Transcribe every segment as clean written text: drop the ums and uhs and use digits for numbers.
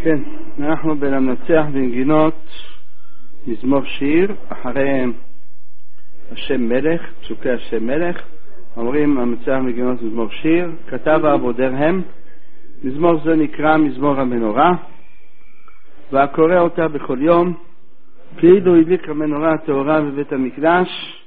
כן, אנחנו בלמנצח בנגינות מזמור שיר אחרי השם מלך, פסוקי השם מלך, אומרים המנצח בנגינות מזמור שיר, כתב אבו דרהם, מזמור זה נקרא מזמור המנורה, והקורא אותה בכל יום, כאילו הדליק המנורה הטהורה בבית המקדש,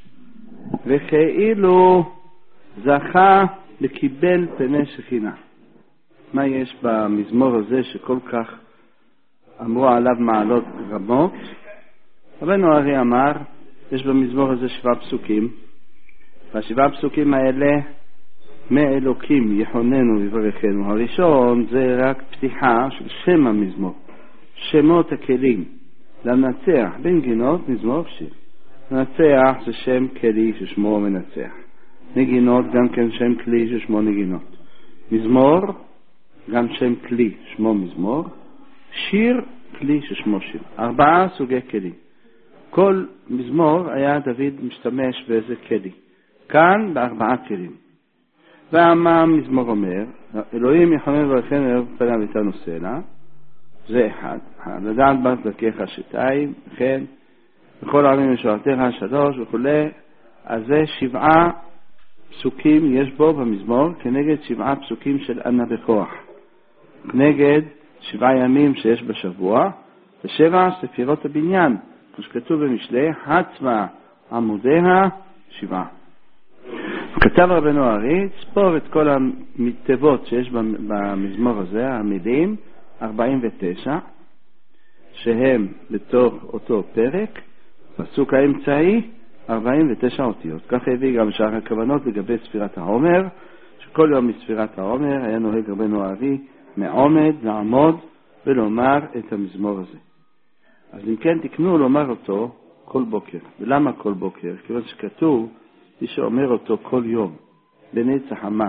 וכאילו זכה לקיבל פני שכינה. מה יש במזמור הזה שכל כך אמרו עליו מעלות רמות? רבנו ארי אמר, יש במזמור הזה 7 פסוקים, והשבעה פסוקים האלה מאלוקים יחוננו ויברכנו. הראשון זה רק פתיחה של שם המזמור, שמות הכלים. למנצח בנגינות מזמור שיר. מנצח זה שם כלי ששמו מנצח. נגינות גם כן שם כלי ששמו נגינות. מזמור גם שם כלי שמו מזמור. שיר כלי ששמו שיר. 4 סוגי כלים. כל מזמור היה דוד משתמש באיזה כלי. כאן ב4 כלים. ומה המזמור אומר? אלוהים יחוננו ויברכנו ערב פניו איתנו סלע. זה אחד. לדעת בת דרכיך 2, וכן בכל העמים ישועתך 3 וכו'. אז זה 7 פסוקים יש בו במזמור כנגד 7 פסוקים של ענה בכוח, נגד 7 ימים שיש בשבוע, ו7 ספירות הבניין, כמו שכתוב במשלי, הצבע עמודיה 7. כתב רבנו ארי, ספור את כל המתיבות שיש במזמור הזה, המילים 49, שהם בתוך אותו פרק, פסוק האמצעי 49 אותיות. כך הביא גם שאר הכוונות לגבי ספירת העומר, שכל יום מספירת העומר היה נוהג רבנו ארי מעומד לעמוד ולומר את המזמור הזה. אז אם כן תקנו לומר אותו כל בוקר. ולמה כל בוקר? כיוון שכתוב מי שאומר אותו כל יום בנץ החמה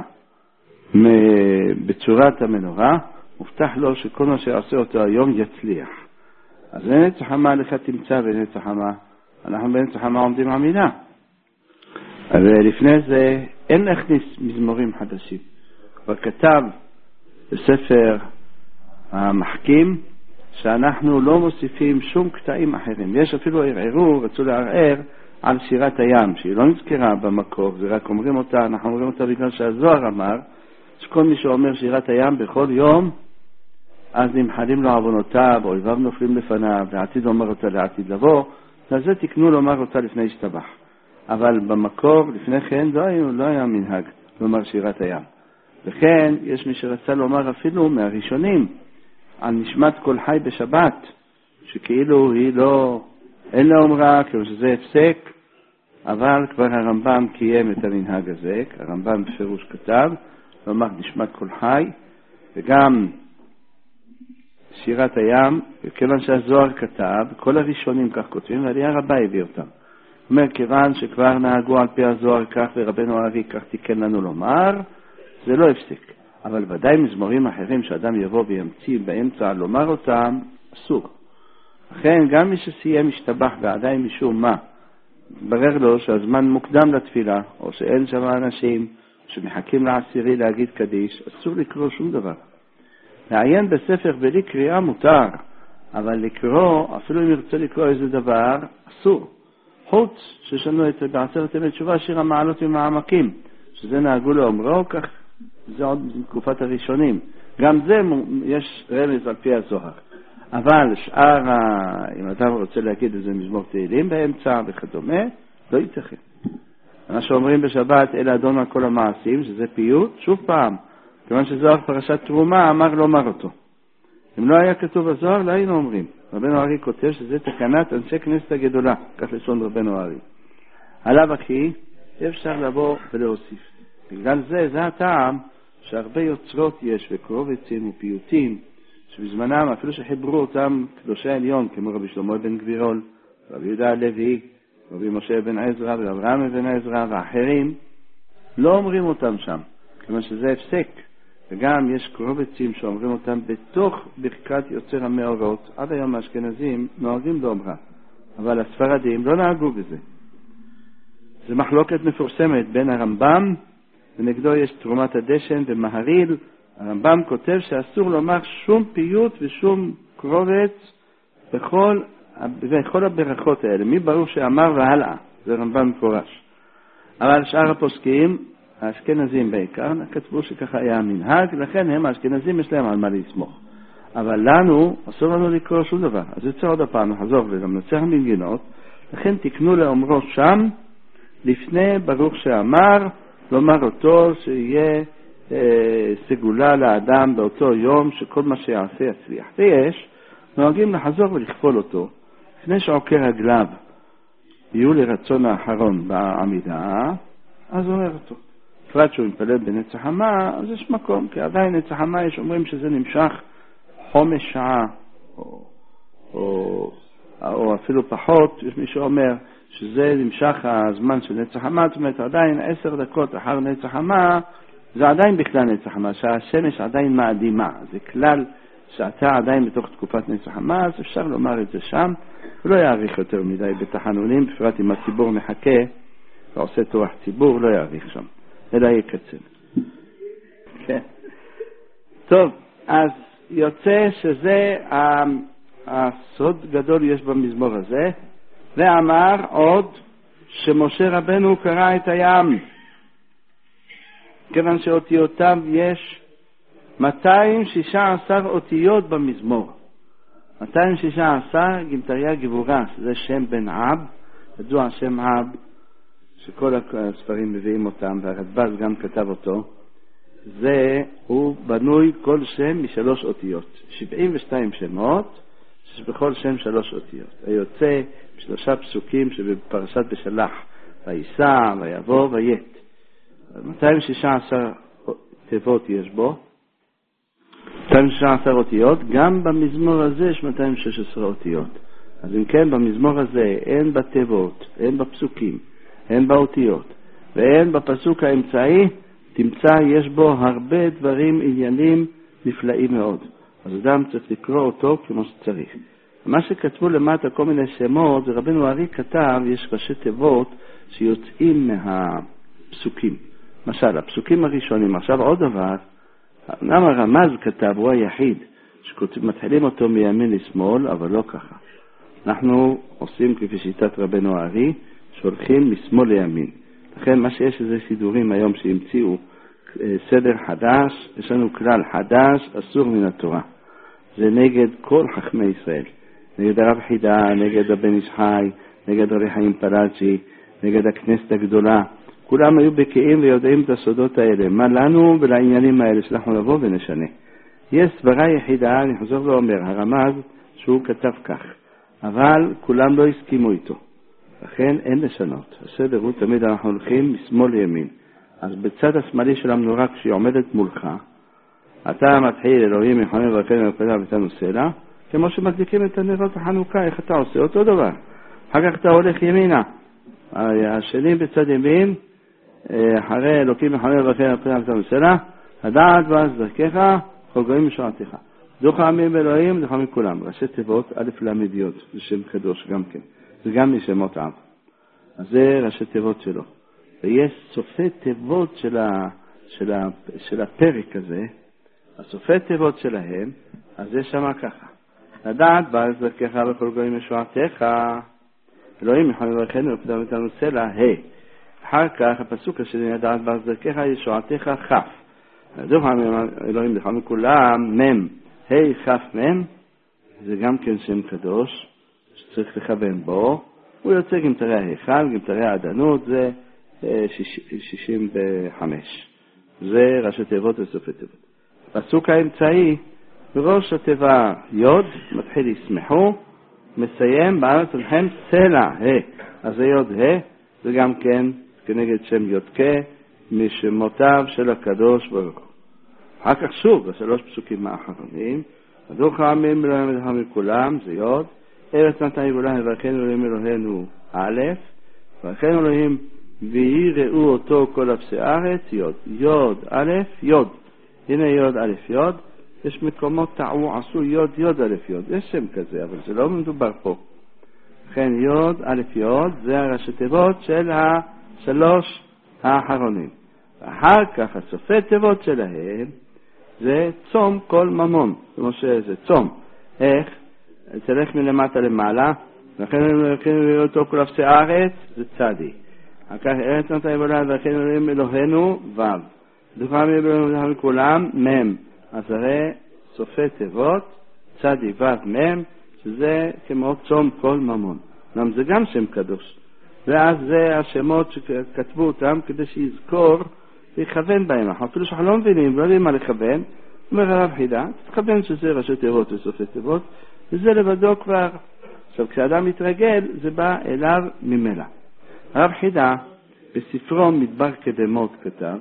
בצורת המנורה, מובטח לו שכל מה שיעשה אותו היום יצליח. אז בנץ החמה לך תמצא בנץ החמה, אנחנו בנץ החמה עומדים עמידה. ולפני זה אין להכניס מזמורים חדשים. כבר כתב בספר המחכים שאנחנו לא מוסיפים שום קטעים אחרים. יש אפילו ערערו, רצו לערער על שירת הים, שהיא לא נזכרה במקור, זה רק אומרים אותה, אנחנו אומרים אותה בגלל שהזוהר אמר שכל מי שאומר שירת הים בכל יום, אז נמחלים לו עוונותיו, אויביו נופלים לפניו, ועתיד אומר אותה לעתיד לבוא, אז זה תקנו לומר אותה לפני השתבח. אבל במקור, לפני כן, לא היה מנהג לומר שירת הים. וכן, יש מי שרצה לומר אפילו מהראשונים, על נשמת כל חי בשבת, שכאילו היא לא, אין לה אומרה, כאילו שזה הפסק, אבל כבר הרמב"ם קיים את המנהג הזה, הרמב"ם בפירוש כתב, לומר נשמת כל חי, וגם שירת הים, וכיוון שהזוהר כתב, כל הראשונים כך כותבים, ועלייה רבה הביא אותם. זאת אומרת, כיוון שכבר נהגו על פי הזוהר כך, ורבנו ארי כך תיקן לנו לומר, זה לא הפסיק. אבל ודאי מזמורים אחרים שאדם יבוא וימציא באמצע לומר אותם, אסור. לכן גם מי שסיים משתבח ועדיין משום מה, ברר לו שהזמן מוקדם לתפילה, או שאין שם אנשים שמחכים לעשירי להגיד קדיש, אסור לקרוא שום דבר. לעיין בספר בלי קריאה מותר, אבל לקרוא, אפילו אם ירצה לקרוא איזה דבר, אסור. חוץ ששנו את בעשרת ימי תשובה שיר המעלות ומעמקים, שזה נהגו לאומרו, כך זה עוד תקופת הראשונים. גם זה יש רמז על פי הזוהר. אבל שאר, אם אדם רוצה להגיד איזה מזמור תהילים באמצע וכדומה, לא יתכן. מה שאומרים בשבת, אלה אדון על כל המעשים, שזה פיוט, שוב פעם, כיוון שזוהר פרשת תרומה, אמר לומר אותו. אם לא היה כתוב הזוהר, לא היינו אומרים. רבנו ארי כותב שזה תקנת אנשי כנסת הגדולה, כך לשון רבנו ארי. עליו אחי, אפשר לבוא ולהוסיף. בגלל זה, זה הטעם שהרבה יוצרות יש וקרובצים ופיוטים, שבזמנם אפילו שחיברו אותם קדושי העליון, כמו רבי שלמה בן גבירול, רבי יהודה הלוי, רבי משה בן עזרא ואברהם בן עזרא ואחרים, לא אומרים אותם שם, כיוון שזה הפסק. וגם יש קרובצים שאומרים אותם בתוך ברכת יוצר המאורות. עד היום האשכנזים נוהגים באומרה, אבל הספרדים לא נהגו בזה. זה מחלוקת מפורסמת בין הרמב"ם, ונגדו יש תרומת הדשן ומהריל, הרמב"ם כותב שאסור לומר שום פיוט ושום קרובץ בכל הברכות האלה, מי ברור שאמר והלאה, זה רמב"ם מפורש. אבל שאר הפוסקים, האשכנזים בעיקר, כתבו שככה היה המנהג, לכן הם האשכנזים יש להם על מה לסמוך. אבל לנו, אסור לנו לקרוא שום דבר. אז יוצא עוד הפעם, נחזור וגם נצא המנגינות, לכן תקנו לאומרו שם, לפני ברוך שאמר, לומר אותו שיהיה סגולה לאדם באותו יום, שכל מה שיעשה יצליח. ויש, נוהגים לחזור ולכפול אותו, לפני שעוקר רגליו, יהיו לרצון האחרון בעמידה, אז אומר אותו. בפרט שהוא מתפלל בנצח חמה, אז יש מקום, כי עדיין נצח חמה יש אומרים שזה נמשך חומש שעה, או אפילו פחות, יש מי שאומר שזה נמשך הזמן של נצח חמה, זאת אומרת עדיין 10 דקות אחר נצח חמה, זה עדיין בכלל נצח חמה, שהשמש עדיין מאדימה, זה כלל שאתה עדיין בתוך תקופת נצח חמה, אז אפשר לומר את זה שם, ולא יאריך יותר מדי בתחנונים, בפרט אם הציבור מחכה ועושה תורח ציבור, לא יאריך שם, אלא יקצר. כן. טוב, אז יוצא שזה הסוד גדול יש במזמור הזה, ואמר עוד שמשה רבנו קרא את הים, כיוון שאותיותיו יש 216 אותיות במזמור. 216 גמטריה גבורה, שזה שם בן עב, ידוע שם עב, שכל הספרים מביאים אותם, והרדב"ז גם כתב אותו. הוא בנוי כל שם מ3 אותיות, 72 שמות, שבכל שם 3 אותיות. היוצא 3 פסוקים שבפרשת בשלח, ויסע, ויבוא, וית. 216 תיבות יש בו, 216 אותיות, גם במזמור הזה יש 216 אותיות. אז אם כן, במזמור הזה אין בתיבות, אין בפסוקים, אין באותיות, ואין בפסוק האמצעי, תמצא יש בו הרבה דברים, עניינים נפלאים מאוד. אז אדם צריך לקרוא אותו כמו שצריך. מה שכתבו למטה כל מיני שמות, זה רבנו ארי כתב, יש ראשי תיבות שיוצאים מהפסוקים. למשל, הפסוקים הראשונים. עכשיו עוד דבר, למה רמז כתב, הוא היחיד, שמתחילים אותו מימין לשמאל, אבל לא ככה. אנחנו עושים כפי שיטת רבנו ארי, שהולכים משמאל לימין. לכן מה שיש איזה סידורים היום שהמציאו סדר חדש, יש לנו כלל חדש, אסור מן התורה. זה נגד כל חכמי ישראל. נגד הרב חידה, נגד הבן איש חי, נגד רבי חיים פלאג'י, נגד הכנסת הגדולה. כולם היו בקיאים ויודעים את הסודות האלה. מה לנו ולעניינים האלה שאנחנו לבוא ונשנה. יש סברה יחידה, אני חוזר ואומר, הרמז שהוא כתב כך. אבל כולם לא הסכימו איתו. לכן אין לשנות. הסדר הוא תמיד אנחנו הולכים משמאל לימין. אז בצד השמאלי של המנורה כשהיא עומדת מולך, אתה מתחיל אלוהים יחונן ורפאנו ורפאנו ותנו סלע, כמו שמדליקים את הנרות החנוכה, איך אתה עושה? אותו דבר. אחר כך אתה הולך ימינה. השני בצד ימין, אחרי אלוקים יחונן ורפאנו ורפאנו ותנו סלע, הדעת ואז דרכך, כל גויים משועתך. דוך העמים ואלוהים, דוך העמים כולם. ראשי תיבות, א' ל' י', זה שם קדוש גם כן. זה גם משמות עם. אז זה ראשי תיבות שלו. ויש סופי תיבות של הפרק הזה, הסופי תיבות שלהם, אז זה שמה ככה. לדעת ואז דרכך וכל גויים משועתך, אלוהים יחונן ורפאנו ורפאנו ותנו סלע, אחר כך הפסוק השני, לדעת ואז דרכך ישועתך כ'. דוך העמים אלוהים דוך העמים כולם, מ' כ' מ', זה גם כן שם קדוש, שצריך לכוון בו. הוא יוצא גמטרי ההיכל, גמטרי העדנות, זה 65. זה ראשי תיבות וסופי תיבות. פסוק האמצעי, בראש התיבה יוד, מתחיל ישמחו, מסיים בארץ לכם סלע, אז זה יוד זה גם כן כנגד שם יודקה, משמותיו של הקדוש ברוך הוא. אחר כך שוב, בשלוש פסוקים האחרונים, דוך העמים ולעם מכולם, זה יוד, ארץ נתן יבולה וברכנו אלוהים אלוהינו א', ברכנו אלוהים ויראו אותו כל אפסי הארץ, יוד, יוד א', יוד, הנה יוד א', יוד, יש מקומות טעו, עשו יוד, יוד א', יוד, יש שם כזה, אבל זה לא מדובר פה. לכן יוד א', יוד, זה הראשי תיבות של השלוש האחרונים. ואחר כך הסופי תיבות שלהם, זה צום כל ממון, כמו שזה צום. איך? תלך מלמטה למעלה, לכן נראה אותו כל אפסי הארץ, זה צדי. אחר ארץ נתן יבולד, ולכן נראים אלוהינו, ו'. דוכם יבולד מכולם, מ'. אז הרי סופי תיבות, צדי ו' מ', שזה כמו צום כל ממון. זה גם שם קדוש. ואז זה השמות שכתבו אותם כדי שיזכור ויכוון בהם. אפילו שאנחנו לא מבינים, לא יודעים מה לכוון, אומר הרב חידה, תכוון שזה ראשי תיבות וסופי תיבות, וזה לבדו כבר. עכשיו, כשאדם מתרגל, זה בא אליו ממילא. הרב חידה, בספרו מדבר קדמות כתב,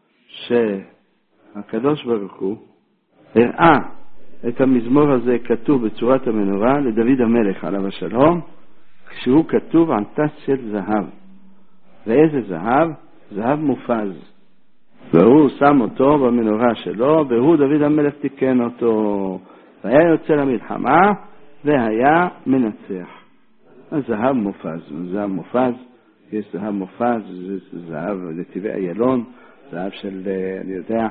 שהקדוש ברוך הוא הראה את המזמור הזה כתוב בצורת המנורה לדוד המלך עליו השלום, כשהוא כתוב ענתס של זהב. ואיזה זהב? זהב מופז. והוא שם אותו במנורה שלו, והוא דוד המלך תיקן אותו. והיה יוצא למלחמה, והיה מנצח. הזהב מופז. זהב מופז, יש זהב מופז, זה זהב לטבעי איילון, זהב של, אני יודע,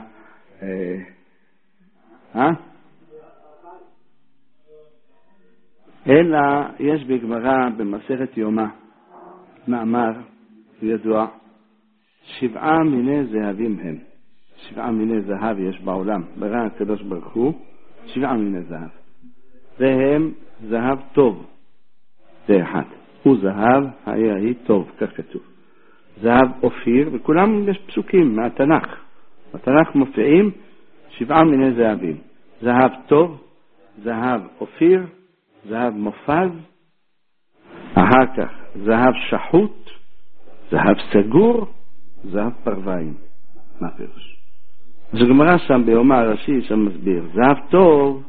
אלא יש בגמרא במסכת יומא מאמר ידוע, 7 מיני זהבים הם. 7 מיני זהב יש בעולם, ברא הקדוש ברוך הוא 7 מיני זהב, והם זהב טוב, זה אחד, הוא זהב היה טוב, כך כתוב. זהב אופיר, וכולם יש פסוקים מהתנ"ך, בתנ"ך מופיעים 7 מיני זהבים, זהב טוב, זהב אופיר, זהב מופז, אחר כך זהב שחוט, זהב סגור, זהב פרוויים. מה פירוש? אז הגמרא שם ביומא הראשי שם מסביר, זהב טוב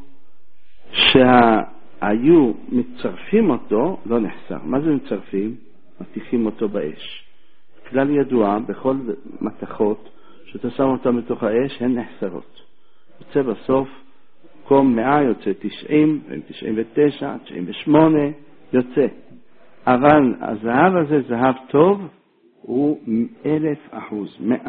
שהיו מצרפים אותו לא נחסר. מה זה מצרפים? מתיחים אותו באש. כלל ידוע בכל מתכות שאתה שם אותם בתוך האש הן נחסרות. יוצא בסוף קום 100 יוצא 90, 99, 98 יוצא. אבל הזהב הזה, זהב טוב, הוא 1000%, 100%.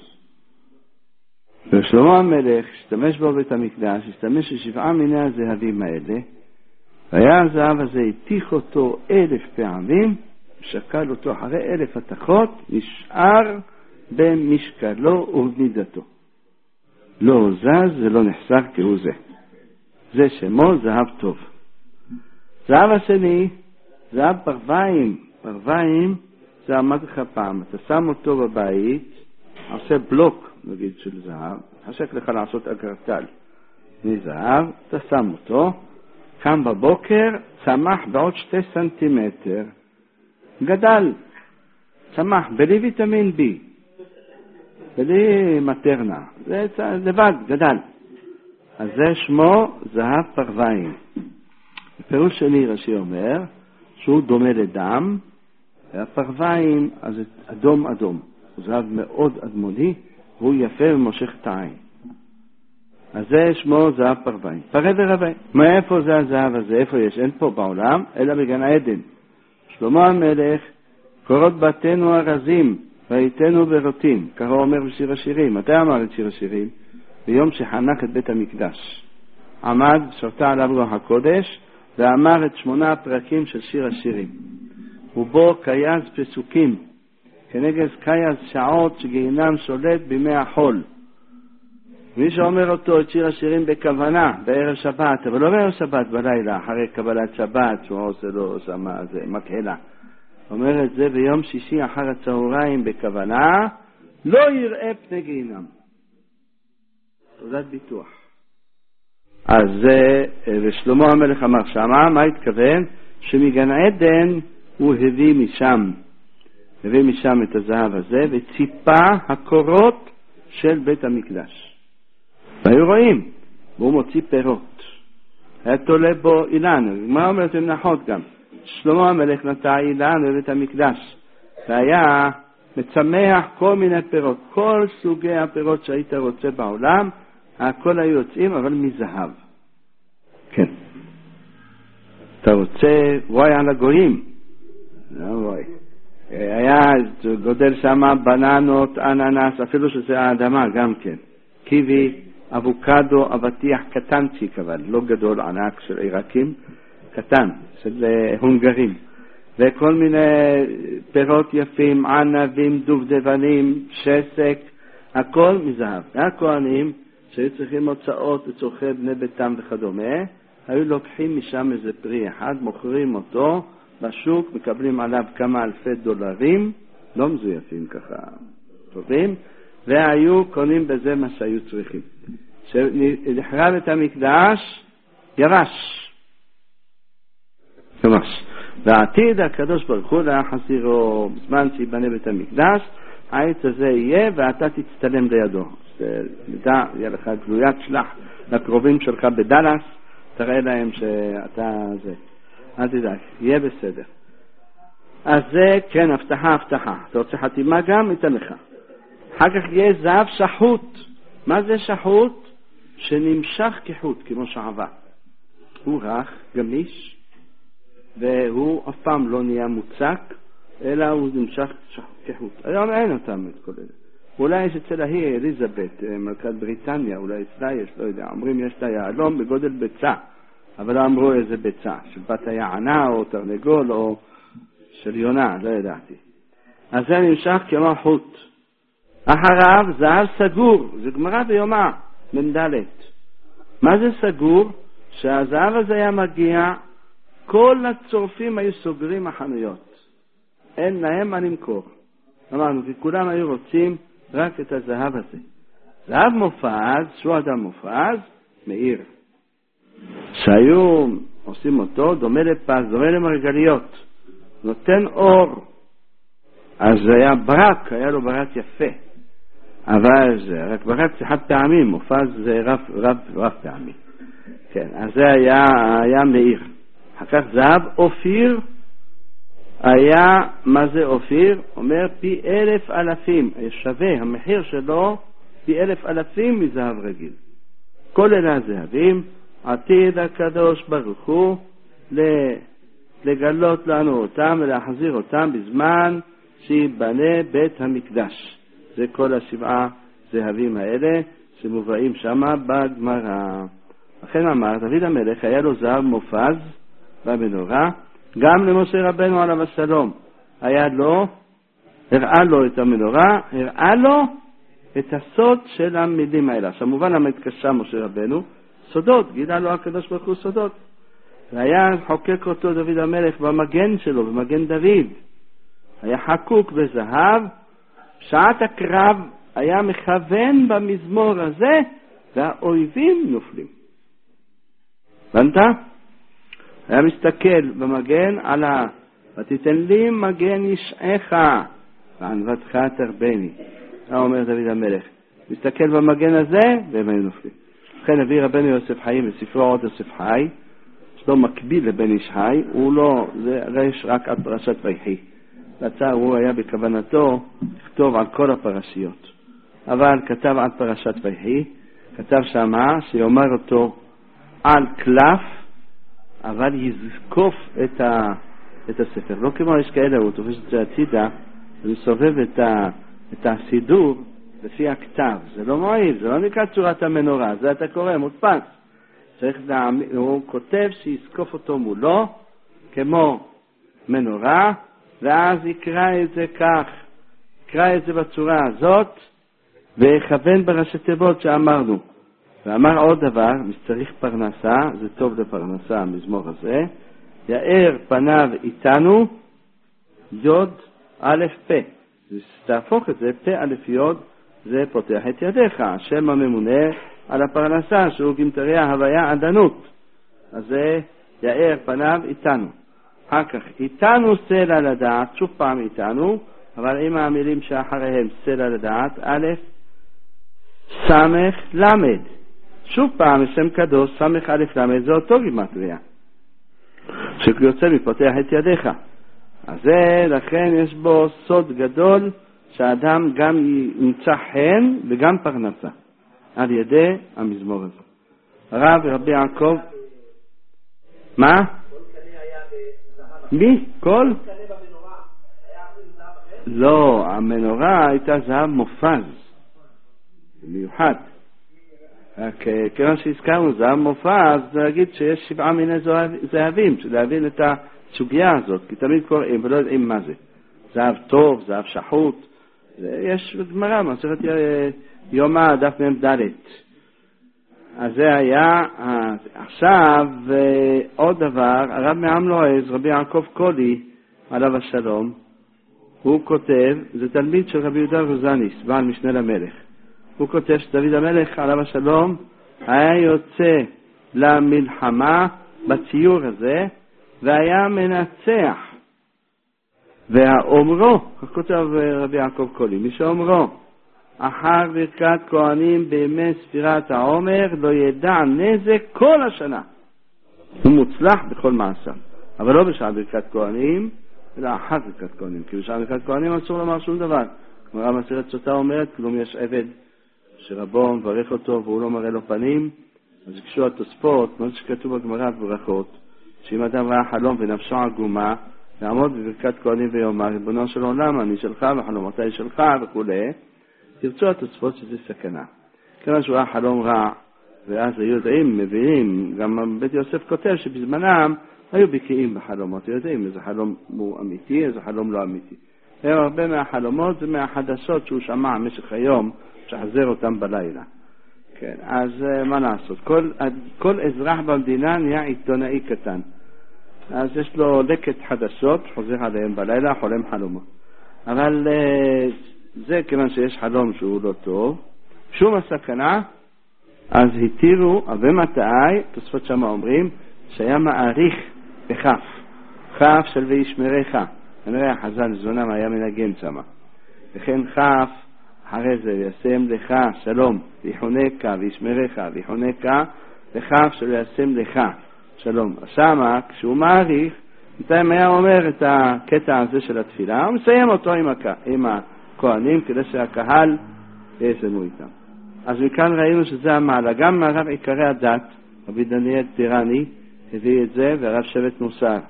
ושלמה המלך השתמש בו בית המקדש, השתמש ב7 מיני הזהבים האלה, והיה הזהב הזה, התיך אותו 1000 פעמים, שקל אותו אחרי 1000 התכות, נשאר במשקלו ובמידתו. לא זז ולא נחסר כהוא זה. זה שמו זהב טוב. זהב השני, זהב פרוויים. פרוויים זה אמרתי לך פעם, אתה שם אותו בבית, עושה בלוק נגיד של זהב, חשק לך לעשות אגרטל מזהב, אתה שם אותו, קם בבוקר, צמח בעוד 2 סנטימטר, גדל, צמח בלי ויטמין B, בלי מטרנה, זה לבד, גדל. אז זה שמו זהב פרוויים. בפירוש שני רש"י אומר שהוא דומה לדם, והפרוויים אז אדום אדום, הוא זהב מאוד אדמוני, הוא יפה ומושך את העין. אז זה שמו זהב פרוויים. פרה ורבה, מאיפה זה הזהב הזה? איפה יש? אין פה בעולם, אלא בגן עדן. שלמה המלך, קורות בתינו ארזים, והייתנו ברוטים, ככה הוא אומר בשיר השירים. מתי אמר את שיר השירים? ביום שחנך את בית המקדש. עמד, שרתה עליו רוח הקודש, ואמר את 8 הפרקים של שיר השירים. ובו קייז פסוקים, כנגד קייז שעות שגיהינם שולט בימי החול. מי שאומר אותו את שיר השירים בכוונה, בערב שבת, אבל לא בערב שבת, בלילה, אחרי קבלת שבת, שהוא עושה לו שמה, זה מקהלה. אומר את זה ביום שישי אחר הצהריים בכוונה, לא יראה פני גיהינם. תעודת ביטוח. אז ושלמה המלך אמר שמה, מה התכוון? שמגן עדן הוא הביא משם את הזהב הזה, וציפה הקורות של בית המקדש. והיו רואים, והוא מוציא פירות. היה תולה בו אילן, מה אומרת הם נחות גם? שלמה המלך נטע אילן בבית המקדש, והיה מצמח כל מיני פירות, כל סוגי הפירות שהיית רוצה בעולם, הכל היו יוצאים, אבל מזהב. כן. אתה רוצה וואי על הגויים? לא וואי. היה גודל שם בננות, אננס, אפילו שזה האדמה גם כן. קיבי, אבוקדו, אבטיח קטנצ'יק, אבל לא גדול, ענק של עיראקים, קטן, של הונגרים. וכל מיני פירות יפים, ענבים, דובדבנים, שסק, הכל מזהב. הכהנים שהיו צריכים הוצאות לצורכי בני ביתם וכדומה, היו לוקחים משם איזה פרי אחד, מוכרים אותו בשוק, מקבלים עליו כמה אלפי דולרים, לא מזויפים ככה, טובים, והיו קונים בזה מה שהיו צריכים. כשנחרב את המקדש, ירש. ממש. והעתיד הקדוש ברוך הוא להחזירו בזמן שיבנה בית המקדש, העץ הזה יהיה ואתה תצטלם לידו. נדע, יהיה לך גלוית שלח לקרובים שלך בדלס, תראה להם שאתה זה. אל תדאג, יהיה בסדר. אז זה כן, הבטחה. אתה רוצה חתימה גם? ניתן לך. אחר כך יהיה זהב שחוט. מה זה שחוט? שנמשך כחוט, כמו שעבה. הוא רך, גמיש, והוא אף פעם לא נהיה מוצק, אלא הוא נמשך כחוט. היום אין אותם את כל אלה. אולי יש אצל ההיא אליזבת, מלכת בריטניה, אולי אצלה יש, לא יודע, אומרים יש לה יעלום בגודל ביצה, אבל לא אמרו איזה ביצה, של בת היענה או תרנגול או של יונה, לא ידעתי. אז זה נמשך כמו חוט. אחריו זהב סגור, זה גמרא ביומא, מנדלת. מה זה סגור? שהזהב הזה היה מגיע, כל הצורפים היו סוגרים החנויות. אין להם מה למכור. אמרנו, כי כולם היו רוצים רק את הזהב הזה. זהב מופז, שהוא אדם מופז, מאיר. שהיו עושים אותו, דומה לפז, דומה למרגליות. נותן אור. אז זה היה ברק, היה לו ברק יפה. אבל זה, רק ברק זה חד פעמים, מופז זה רב פעמי. כן, אז זה היה מאיר. אחר כך זהב אופיר, היה, מה זה אופיר? אומר פי 1,000, שווה, המחיר שלו פי 1,000 מזהב רגיל. כל אלה הזהבים, עתיד הקדוש ברוך הוא לגלות לנו אותם ולהחזיר אותם בזמן שיבנה בית המקדש. זה כל 7 זהבים האלה שמובאים שמה בגמרא. לכן אמר, דוד המלך היה לו זהב מופז במנורה, גם למשה רבנו עליו השלום היה לו, הראה לו את המנורה, הראה לו את הסוד של המילים האלה. כמובן למה התקשה משה רבנו? סודות, גילה לו הקדוש ברוך הוא סודות. והיה חוקק אותו דוד המלך במגן שלו, במגן דוד. היה חקוק בזהב, שעת הקרב היה מכוון במזמור הזה, והאויבים נופלים. הבנת? היה מסתכל במגן על ותיתן לי מגן ישעך וענוותך תרבני. מה אומר דוד המלך? מסתכל במגן הזה והם היו נופלים. לכן הביא רבנו יוסף חיים בספרו עוד יוסף חי, יש לו מקביל לבן איש חי, הוא לא, זה רש רק עד פרשת ויחי. רצה, הוא היה בכוונתו לכתוב על כל הפרשיות. אבל כתב עד פרשת ויחי, כתב שמה שיאמר אותו על קלף, אבל יזקוף את הספר. לא כמו יש כאלה, הוא תופס את זה הצידה, ומסובב את הסידור לפי הכתב. זה לא מועיל, זה לא נקרא צורת המנורה, זה אתה קורא, מודפס. הוא כותב שיזקוף אותו מולו, כמו מנורה, ואז יקרא את זה כך, יקרא את זה בצורה הזאת, ויכוון בראשי תיבות שאמרנו. ואמר עוד דבר, צריך פרנסה, זה טוב לפרנסה המזמור הזה, יאר פניו איתנו, יוד א' פה. תהפוך את זה, פה א' יוד, זה פותח את ידיך, השם הממונה על הפרנסה, שהוא גמטריה הוויה עדנות. אז זה יאר פניו איתנו. אחר כך, איתנו סלע לדעת, שוב פעם איתנו, אבל עם המילים שאחריהם סלע לדעת, א', סמך למד. שוב פעם, שם קדוש, סמך א' למד, זה אותו גימטריה. שיוצא מפותח את ידיך. אז זה, לכן יש בו סוד גדול, שהאדם גם ימצא חן וגם פרנסה, על ידי המזמור הזה. הרב רבי יעקב, מה? מי? כל? לא, המנורה הייתה זהב מופז, מיוחד. כיוון שהזכרנו זהב מופרז, זה להגיד שיש 7 מיני זהבים, להבין את הסוגיה הזאת, כי תמיד קוראים ולא יודעים מה זה. זהב טוב, זהב שחוט, יש גמרא, מסכת יומא דף מ"ד. אז זה היה. עכשיו עוד דבר, הרב מעמלועז, רבי יעקב קולי, עליו השלום, הוא כותב, זה תלמיד של רבי יהודה רוזניס, בעל משנה למלך. הוא כותב שדוד המלך עליו השלום היה יוצא למלחמה בציור הזה והיה מנצח. והאומרו, כך כותב רבי יעקב קולי, מי שאומרו אחר ברכת כהנים בימי ספירת העומר לא ידע נזק כל השנה. הוא מוצלח בכל מעשה, אבל לא בשעה ברכת כהנים אלא אחר ברכת כהנים, כי בשעה ברכת כהנים אסור לומר שום דבר. גמרא מסכת סוטה אומרת, כלום יש עבד שרבו מברך אותו והוא לא מראה לו פנים, אז קשו התוספות, מה שכתוב בגמרא בברכות, שאם אדם ראה חלום ונפשו עגומה, לעמוד בברכת כהנים ויאמר, ריבונו של עולם, אני שלך וחלומותיי שלך וכו', תרצו התוספות שזה סכנה. כיוון שהוא ראה חלום רע, ואז היודעים מבינים, גם בית יוסף כותב שבזמנם היו בקיאים בחלומות, יודעים איזה חלום הוא אמיתי, איזה חלום לא אמיתי. הרבה מהחלומות זה מהחדשות שהוא שמע במשך היום, שחזר אותם בלילה. כן, אז מה לעשות? כל אזרח במדינה נהיה עיתונאי קטן. אז יש לו לקט חדשות, חוזר עליהם בלילה, חולם חלומות. אבל זה כיוון שיש חלום שהוא לא טוב, שום הסכנה, אז התירו, ומתי, תוספות שם אומרים, שהיה מעריך בכף, כף של וישמרך. כנראה החז"ל זונם היה מנגן שמה. וכן כף, אחרי זה ישם לך שלום, ויחונקה וישמרך, ויחונקה, וכף של ישם לך שלום. שמה, כשהוא מעריך, בינתיים היה אומר את הקטע הזה של התפילה, הוא מסיים אותו עם הכהנים, כדי שהקהל יסמו איתם. אז מכאן ראינו שזה המעלה. גם מהרב עיקרי הדת, רבי דניאל טירני, הביא את זה, והרב שבט מוסר,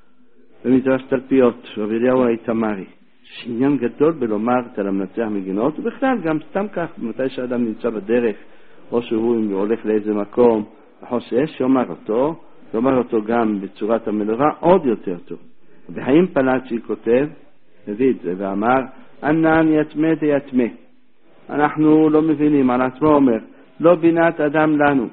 במדרש תלפיות, רבי אליהו האיתמרי. יש עניין גדול בלומר את המנצח מגינות, ובכלל גם סתם כך, מתי שאדם נמצא בדרך, או שהוא הולך לאיזה מקום, החושש, יאמר אותו גם בצורת המנורה עוד יותר טוב. בחיים פלאצ'י כותב, הביא את זה ואמר, ענן יתמה דיתמה. אנחנו לא מבינים, על עצמו אומר, לא בינת אדם לנו.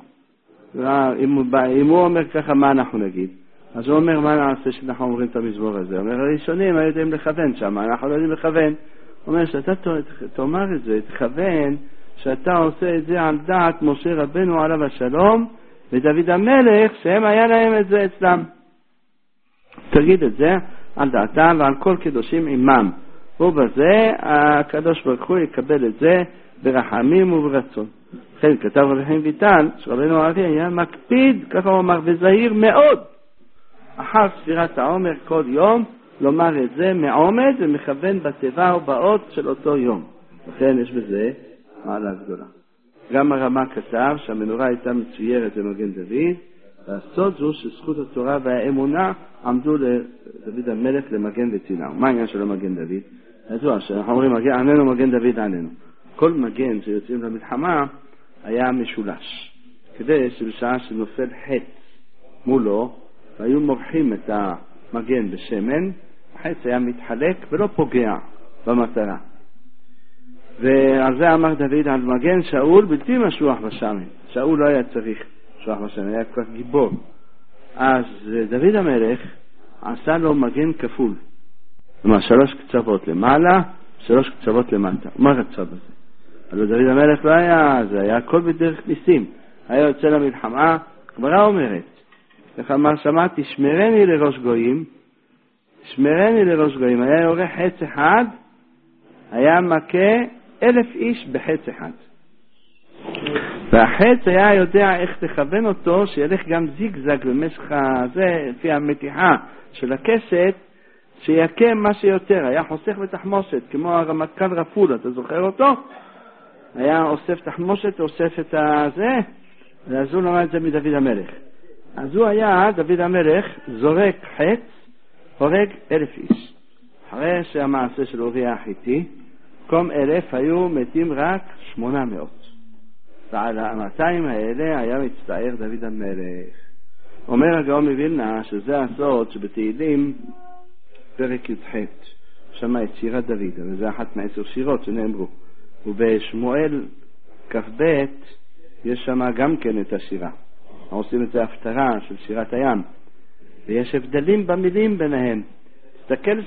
אם הוא אומר ככה, מה אנחנו נגיד? אז הוא אומר, מה נעשה שאנחנו אומרים את המזמור הזה? הוא אומר, הראשונים היו יודעים לכוון שם, אנחנו לא יודעים לכוון. הוא אומר, שאתה תאמר את זה, תכוון שאתה עושה את זה על דעת משה רבנו עליו השלום, ודוד המלך, שהם היה להם את זה אצלם. תגיד את זה על דעתם ועל כל קדושים עמם. ובזה הקדוש ברוך הוא יקבל את זה ברחמים וברצון. לכן כתב רבי חיים ויטל, שרבנו הארי היה מקפיד, ככה הוא אמר, וזהיר מאוד, אחר ספירת העומר כל יום, לומר את זה מעומד ומכוון בטבע ובאות של אותו יום. לכן יש בזה מעלה גדולה. גם הרמה כתב שהמנורה הייתה מצוירת במגן דוד, והסוד זו שזכות התורה והאמונה עמדו לדוד המלך למגן וצינם. מה העניין של המגן דוד? ידוע שאנחנו אומרים עננו מגן דוד עננו. כל מגן שיוצאים למלחמה היה משולש, כדי שבשעה שנופל חץ מולו והיו מורחים את המגן בשמן, החץ היה מתחלק ולא פוגע במטרה. ועל זה אמר דוד על מגן שאול בלתי משוח בשמן. שאול לא היה צריך משוח בשמן, היה כל כך גיבור. אז דוד המלך עשה לו מגן כפול, כלומר 3 קצוות למעלה, 3 קצוות למטה. מה רצה בזה? אבל דוד המלך לא היה, זה היה הכל בדרך ניסים. היה יוצא למלחמה, גמרא אומרת, איך אמר שמעתי, שמרני לראש גויים, שמרני לראש גויים. היה יורה חץ אחד, היה מכה 1,000 איש בחץ אחד. והחץ היה יודע איך לכוון אותו, שילך גם זיגזג במשך הזה, לפי המתיחה של הכסת, שיקם מה שיותר. היה חוסך בתחמושת, כמו הרמטכ"ל רפול, אתה זוכר אותו? היה אוסף תחמושת, אוסף את הזה, אז הוא למד את זה מדוד המלך. אז הוא היה, דוד המלך, זורק חץ, הורג 1,000 איש. אחרי שהמעשה של אוריה החיתי, קום 1,000 היו מתים רק 800. ועל 200 האלה היה מצטער דוד המלך. אומר הגאון מווילנה שזה הסוד שבתהילים פרק י"ח, שם את שירת דוד, וזה אחת מ10 שירות שנאמרו, ובשמואל כ"ב יש שם גם כן את השירה, עושים את זה הפטרה של שירת הים, ויש הבדלים במילים ביניהם. תסתכל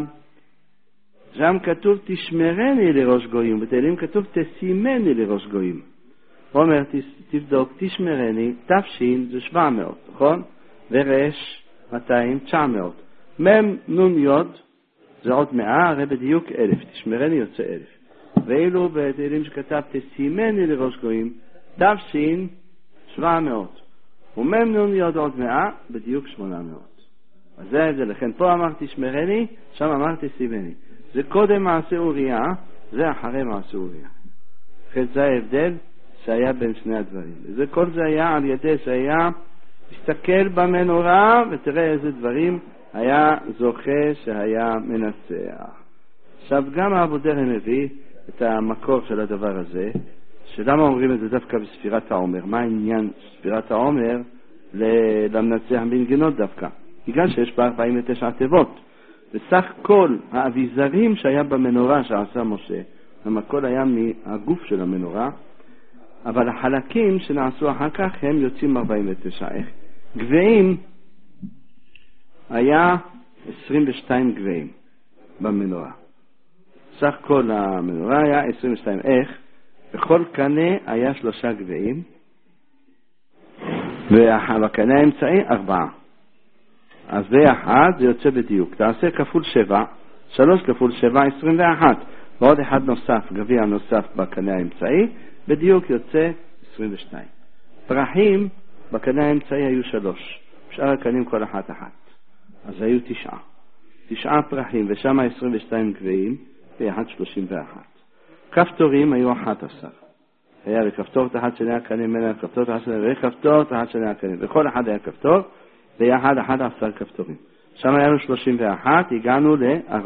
שם כתוב תשמרני לראש גויים, בתהילים כתוב תשימני לראש גויים. הוא אומר תבדוק, תשמרני, תפשין זה 700, נכון? ורש 200, 900. מם נון יוד זה עוד 100, הרי בדיוק 1000, תשמרני יוצא 1000. ואילו בתהילים שכתב תשימני לראש גויים, תפשין 700. ומם נון יוד עוד 100, בדיוק 800. אז זה ההבדל. לכן פה אמרתי תשמרני, שם אמרתי תשימני. זה קודם מעשה אוריה, זה אחרי מעשה אוריה. לכן זה ההבדל שהיה בין שני הדברים. כל זה היה על ידי שהיה מסתכל במנורה ותראה איזה דברים היה זוכה שהיה מנצח. עכשיו גם האבו דרעי מביא את המקור של הדבר הזה, שלמה אומרים את זה דווקא בספירת העומר. מה העניין ספירת העומר למנצח בנגינות דווקא? בגלל שיש בה 49 תיבות. וסך כל האביזרים שהיה במנורה שעשה משה, המקור היה מהגוף של המנורה, אבל החלקים שנעשו אחר כך הם יוצאים 49. גבעים היה 22 גבעים במנורה. סך כל המנורה היה 22. איך? בכל קנה היה 3 גבעים, ובקנה האמצעי 4. אז ביחד זה יוצא בדיוק. תעשה כפול 7, 3 כפול 7, 21. ועוד אחד נוסף, גביע נוסף בקנה האמצעי, בדיוק יוצא 22. פרחים בקנה האמצעי היו 3. בשאר הקנים כל אחת. אז היו 9. 9 פרחים, ושם 22 גביעים, ביחד 31. כפתורים היו 11. היה לכפתור תחת שני הקנים, מן כפתור תחת שני, וכפתור תחת שני הקנים. וכל אחד היה כפתור, ביחד 11 כפתורים. שם היה 31, הגענו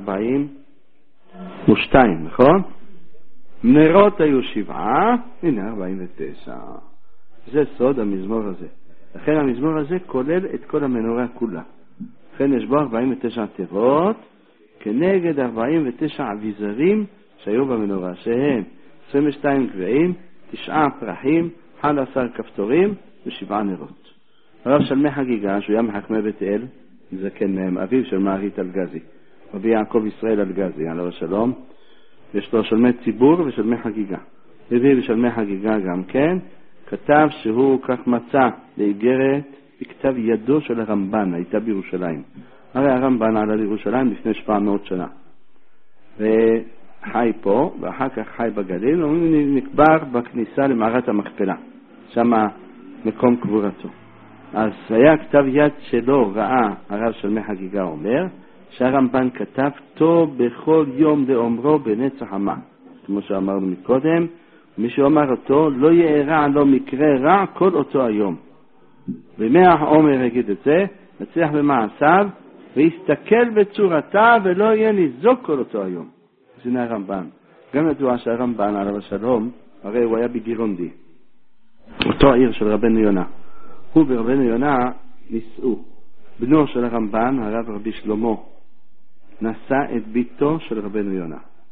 ל-42, נכון? נרות היו 7, הנה 49. זה סוד המזמור הזה. לכן המזמור הזה כולל את כל המנורה כולה. לכן יש בו 49 תיבות, כנגד 49 אביזרים שהיו במנורה, שהם 22 גבעים, 9 פרחים, 11 כפתורים ו7 נרות. הרב שלמי חגיגה, שהוא היה מחכמי בית אל, זה כן מהם, אביו של מערית אלגזי, רבי יעקב ישראל אלגזי, עליו השלום, יש לו שלמי ציבור ושלמי חגיגה. אביו ושלמי חגיגה גם כן, כתב שהוא כך מצא לאיגרת בכתב ידו של הרמב"ן, הייתה בירושלים. הרי הרמב"ן עלה לירושלים לפני 700 שנה. וחי פה, ואחר כך חי בגליל, ונקבר בכניסה למערת המכפלה. שם מקום קבורתו. אז היה כתב יד שלו, ראה הרב שלמי חגיגה אומר, שהרמב"ן כתב טוב בכל יום לאומרו בנצח עמה. כמו שאמרנו מקודם, מי שאומר אותו לא יארע לו מקרה רע כל אותו היום. ומאה עומר יגיד את זה, נצליח במעשיו, ויסתכל בצורתה ולא יהיה ניזוק כל אותו היום. זה הרמב"ן. גם ידוע שהרמב"ן עליו השלום, הרי הוא היה בגירונדי, אותו העיר של רבנו יונה. הוא ורבנו יונה נישאו. בנו של הרמב"ן, הרב רבי שלמה, נשא את ביתו של רבנו יונה.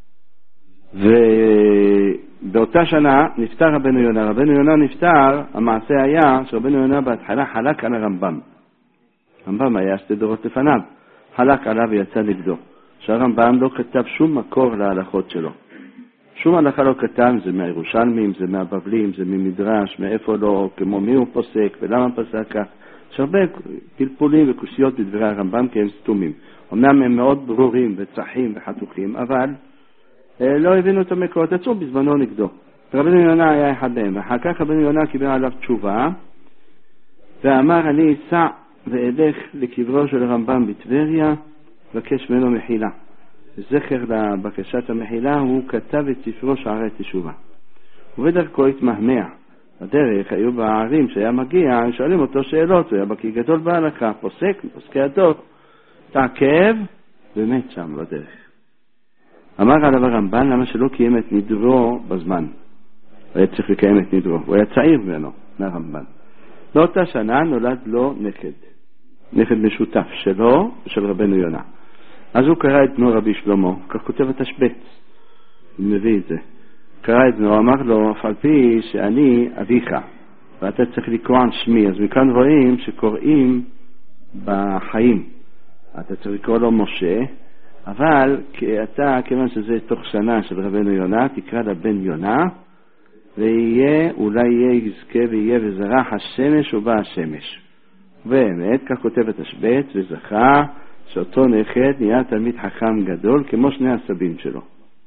ובאותה שנה נפטר רבנו יונה. רבנו יונה נפטר, המעשה היה שרבנו יונה בהתחלה חלק על הרמב"ם. הרמב"ם היה 2 דורות לפניו. חלק עליו ויצא נגדו. שהרמב"ם לא כתב שום מקור להלכות שלו. שום הלכה לא כתב, זה מהירושלמים, זה מהבבלים, זה ממדרש, מאיפה לא, כמו מי הוא פוסק ולמה פסק כך. יש הרבה פלפולים וקושיות בדברי הרמב"ם כי הם סתומים. אמנם הם מאוד ברורים וצחים וחתוכים, אבל לא הבינו את המקורות, יצאו בזמנו נגדו. רבנו יונה היה אחד מהם, ואחר כך רבנו יונה קיבל עליו תשובה, ואמר אני אסע ואלך לקברו של הרמב"ם בטבריה, לבקש ממנו מחילה. זכר לבקשת המחילה הוא כתב את ספרו שערי תשובה. ובדרכו התמהמה. בדרך היו בערים שהיה מגיע, שואלים אותו שאלות, הוא היה בקיא גדול בהלכה, פוסקי הדור, תעכב, ומת שם בדרך. אמר עליו הרמב"ן למה שלא קיים את נדרו בזמן. היה צריך לקיים את נדרו. הוא היה צעיר ממנו, מהרמב"ן. באותה שנה נולד לו נכד משותף שלו ושל רבנו יונה. אז הוא קרא את בנו רבי שלמה, כך כותב התשבץ, הוא מביא את זה. קרא את בנו, אמר לו, אף על פי שאני אביך, ואתה צריך לקרוא על שמי, אז מכאן רואים שקוראים בחיים. אתה צריך לקרוא לו משה, אבל אתה, כיוון שזה תוך שנה של רבנו יונה, תקרא לבן יונה, ויהיה, אולי יהיה יזכה ויהיה וזרח השמש ובא השמש. באמת, כך כותב התשבץ, וזכה שאותו נכד נהיה תלמיד חכם גדול, כמו שני הסבים שלו.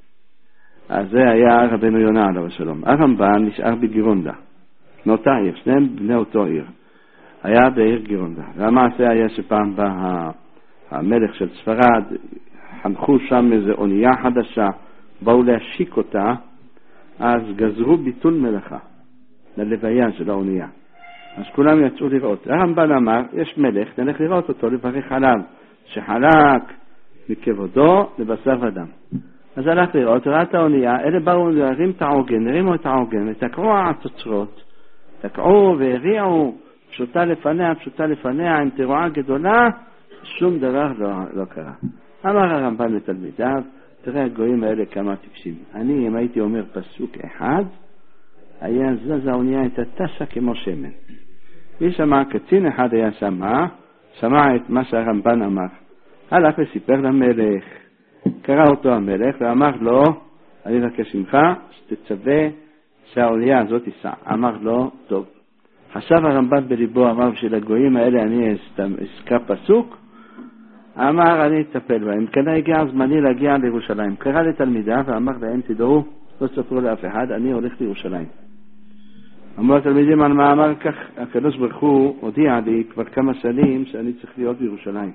אז זה היה רבנו יונה עליו השלום. הרמב"ן נשאר בגירונדה, מאותה עיר, שניהם בני אותו עיר. היה בעיר גירונדה. והמעשה היה שפעם בא המלך של ספרד, חנכו שם איזו אונייה חדשה, באו להשיק אותה, אז גזרו ביטול מלאכה ללוויה של האונייה. אז כולם יצאו לראות. הרמב"ן אמר, יש מלך, נלך לראות אותו, לברך עליו, שחלק מכבודו לבשר ודם. אז הלך לראות, ראה את האונייה, אלה באו להרים את העוגן, הרימו את העוגן, ותקעו הצוצרות, תקעו והריעו, פשוטה לפניה, עם תרועה גדולה, שום דבר לא קרה. אמר הרמב"ן לתלמידיו, תראה הגויים האלה כמה טיפשים. אני, אם הייתי אומר פסוק אחד, היה זז האונייה את הטסה כמו שמן. ושמע, קצין אחד היה שמע את מה שהרמב"ן אמר. הלך וסיפר למלך, קרא אותו המלך ואמר לו, אני מבקש ממך שתצווה שהאונייה הזאת תיסע. אמר לו, טוב. חשב הרמב"ן בליבו, אמר שלגויים האלה אני אזכה פסוק, אמר אני אטפל בהם. כנראה הגיע זמני להגיע לירושלים. קרא לתלמידיו ואמר להם, תדעו, לא תספרו לאף אחד, אני הולך לירושלים. אמרו התלמידים, על מה אמר כך? הקדוש ברוך הוא הודיע לי כבר כמה שנים שאני צריך להיות בירושלים.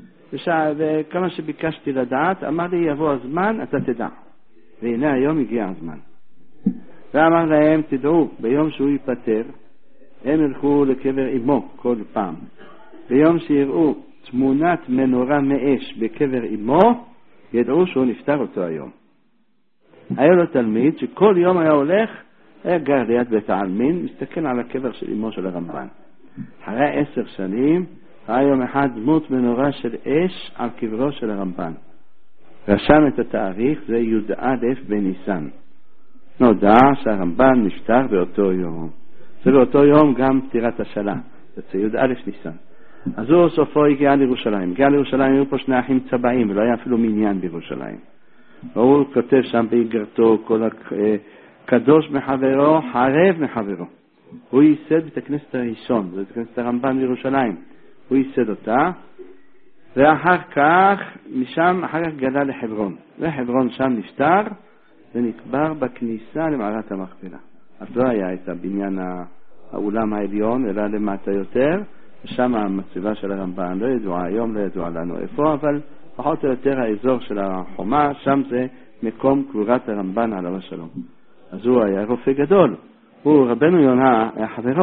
וכמה שביקשתי לדעת, אמר לי, יבוא הזמן, אתה תדע. והנה היום הגיע הזמן. ואמר להם, תדעו, ביום שהוא ייפטר, הם ילכו לקבר אמו כל פעם. ביום שיראו תמונת מנורה מאש בקבר אמו, ידעו שהוא נפטר אותו היום. היה לו תלמיד שכל יום היה הולך, היה גר ליד בית העלמין, מסתכל על הקבר של אמו של הרמב"ן. אחרי 10 שנים, היה יום אחד דמות מנורה של אש על קברו של הרמב"ן. רשם את התאריך, זה י"א בניסן. נודע שהרמב"ן נפטר באותו יום. זה באותו יום גם פטירת השלה, זה י"א ניסן. אז הוא סופו הגיע לירושלים. הגיע לירושלים, היו פה 2 אחים צבעים, ולא היה אפילו מניין בירושלים. והוא כותב שם באיגרתו, כל הקדוש מחברו, חרב מחברו. הוא ייסד את הכנסת הראשון, זה את הכנסת הרמב"ן בירושלים. הוא ייסד אותה, ואחר כך, משם, אחר כך גדל לחברון. וחברון שם נפטר, ונקבר בכניסה למערת המכפלה. אז לא היה את הבניין האולם העליון, אלא למטה יותר, ושם המצבה של הרמב"ן לא ידועה, היום לא ידועה לנו איפה, אבל פחות או יותר האזור של החומה, שם זה מקום קבורת הרמב"ן עליו השלום. אז הוא היה רופא גדול. רבנו יונה היה חברו.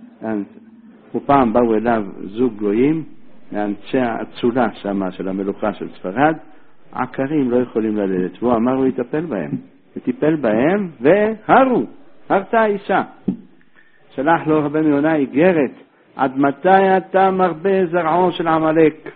הוא פעם באו אליו זוג גויים, מאנשי האצולה שם של המלוכה של ספרד, עקרים לא יכולים ללדת, והוא אמר הוא יטפל בהם. וטיפל בהם הרתה האישה. שלח לו רבנו יונה איגרת, עד מתי אתה מרבה זרעו של עמלק?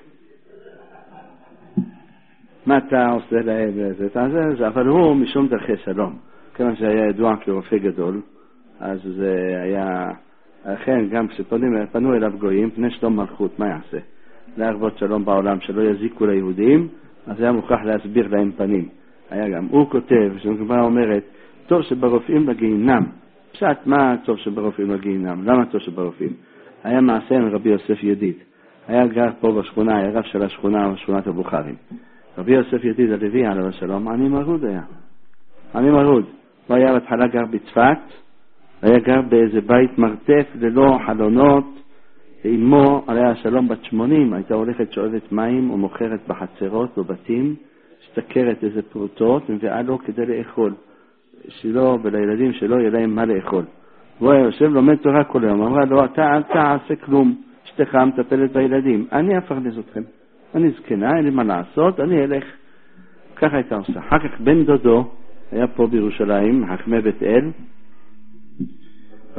מה אתה עושה להם זה? אבל הוא משום דרכי שלום. כיוון שהיה ידוע כרופא גדול, אז זה היה, לכן גם כשפנו אליו גויים, פני שלום מלכות, מה יעשה? להרבות שלום בעולם, שלא יזיקו ליהודים, אז היה מוכרח להסביר להם פנים. היה גם, הוא כותב, שגמרא אומרת, טוב שברופאים לגיהינם. פשט, מה טוב שברופאים לגיהינם? למה טוב שברופאים? היה מעשה עם רבי יוסף ידיד. היה גר פה בשכונה, היה רב של השכונה, שכונת הבוכרים. רבי יוסף ידיד הלוי עליו השלום, אני מרוד היה. אני מרוד. הוא היה בהתחלה גר בצפת, היה גר באיזה בית מרתף ללא חלונות, ואימו עליה השלום בת 80, הייתה הולכת שואבת מים ומוכרת בחצרות בבתים, שתקרת איזה פרוטות, ומביאה לו כדי לאכול. שלו ולילדים שלו יהיה להם מה לאכול. והוא היה יושב לומד תורה כל היום, אמרה לו, אתה אל תעשה כלום, אשתך מטפלת בילדים, אני אפרנס אתכם. אני זקנה, אין לי מה לעשות, אני אלך. ככה הייתה עושה. אחר כך בן דודו, היה פה בירושלים, חכמי בית אל,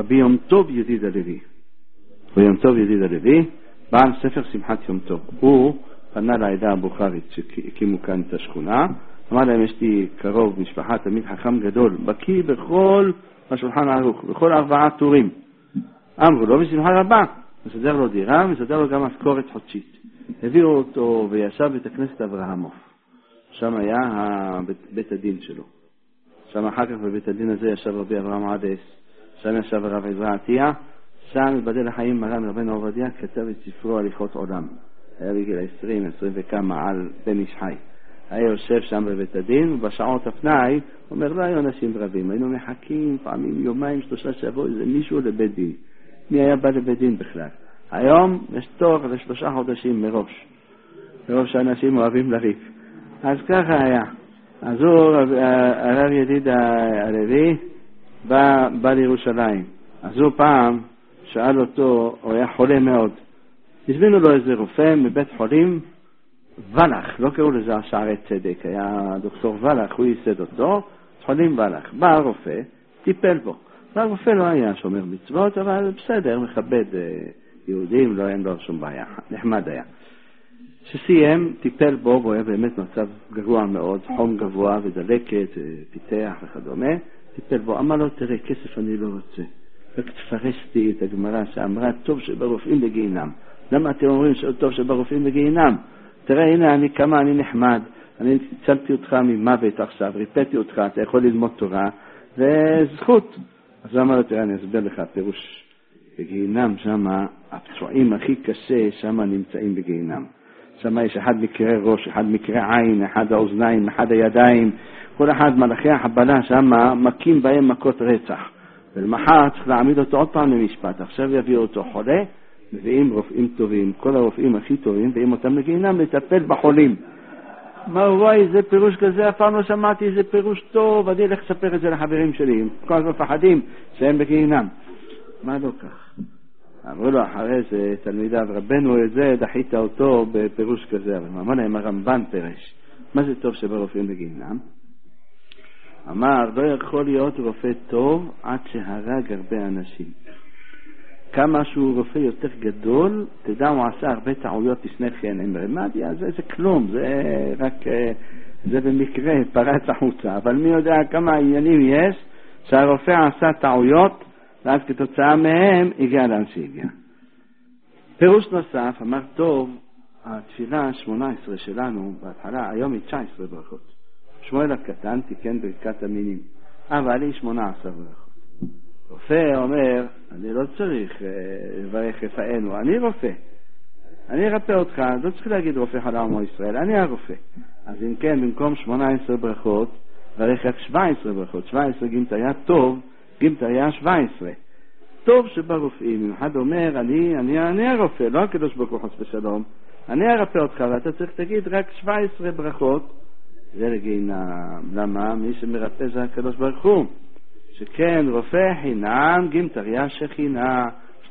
רבי יום טוב ידיד הלוי. רבי יום טוב ידיד הלוי, בעל ספר שמחת יום טוב. הוא פנה לעדה הבוכרית שהקימו כאן את השכונה, אמר להם, יש לי קרוב משפחה, תמיד חכם גדול, בקיא בכל השולחן הערוך, בכל 4 טורים. אמרו לו, בשמחה רבה, מסדר לו דירה, מסדר לו גם משכורת חודשית. הביאו אותו וישב בית הכנסת אברהמוף. שם היה בית הדין שלו. שם אחר כך בבית הדין הזה ישב רבי אברהם עדס, שם ישב הרב עזרא עטיה, שם בדל החיים מרן רבנו עובדיה כתב את ספרו הליכות עולם. היה בגיל 20 וכמה על בן איש חי. היה יושב שם בבית הדין, ובשעות הפנאי, אומר, לא היו אנשים רבים, היינו מחכים פעמים יומיים 3 שבוע, איזה מישהו לבית דין. מי היה בא לבית דין בכלל? היום יש תור ל3 חודשים מראש. מראש שאנשים אוהבים לריב. אז ככה היה. אז הוא, הרב ידיד הלוי, בא לירושלים. אז הוא פעם שאל אותו, הוא היה חולה מאוד. הזמינו לו איזה רופא מבית חולים, ולח, לא קראו לזה שערי צדק, היה דוקטור ולח, הוא ייסד אותו, חולים ולח. בא הרופא, טיפל בו. והרופא לא היה שומר מצוות, אבל בסדר, מכבד יהודים, לא אין לו שום בעיה, נחמד היה. שסיים, טיפל בו, והוא היה באמת מצב גרוע מאוד, חום גבוה ודלקת, פיתח וכדומה, טיפל בו, אמר לו, תראה, כסף אני לא רוצה. רק תפרשתי את הגמרא שאמרה, טוב שברופאים בגיהינם. למה אתם אומרים שטוב שברופאים בגיהינם? תראה, הנה, אני נחמד, אני הצלתי אותך ממוות עכשיו, ריפאתי אותך, אתה יכול ללמוד תורה, וזכות. אז אמר לו, תראה, אני אסביר לך, פירוש בגיהינם, שם הפצועים הכי קשה, שם נמצאים בגיהינם. שם יש אחד מקרה ראש, אחד מקרה עין, אחד האוזניים, אחד הידיים, כל אחד מלאכי החבלה שם מכים בהם מכות רצח. ולמחר צריך להעמיד אותו עוד פעם למשפט. עכשיו יביאו אותו חולה, מביאים רופאים טובים, כל הרופאים הכי טובים, מביאים אותם לגיהינם לטפל בחולים. מה וואי, זה פירוש כזה, אף פעם לא שמעתי, זה פירוש טוב, אני אלך לספר את זה לחברים שלי, כל הזמן מפחדים שהם בגיהינם. מה לא כך? אמרו לו אחרי זה, תלמידיו, רבנו את זה, דחית אותו בפירוש כזה, אבל אמר להם, הרמב"ן פירש, מה זה טוב שברופאים בגיהינם? אמר, לא יכול להיות רופא טוב עד שהרג הרבה אנשים. כמה שהוא רופא יותר גדול, תדע, הוא עשה הרבה טעויות לפני כן, עם רמדיה, זה כלום, זה רק, זה במקרה פרץ החוצה, אבל מי יודע כמה עניינים יש שהרופא עשה טעויות, ואז כתוצאה מהם הגיע לאן שהגיע. פירוש נוסף, אמר טוב, התפילה 18 שלנו, בהתחלה, היום היא 19 ברכות. שמואל הקטן תיקן ברכת המינים, אבל היא 18 ברכות. רופא אומר, אני לא צריך לברך רפאנו, אני רופא. אני ארפא אותך, לא צריך להגיד רופא חלה עמו ישראל, אני הרופא. אז אם כן, במקום 18 ברכות, ברך רק 17 ברכות. 17 גימת היה טוב, גימת היה 17. טוב שברופאים, אם אחד אומר, אני הרופא, לא הקדוש ברוך הוא חס ושלום, אני ארפא אותך, ואתה צריך תגיד רק 17 ברכות, זה לגיהינם. למה? מי שמרפא זה הקדוש ברוך הוא. שכן רופא חינם, גימטריה שכינה,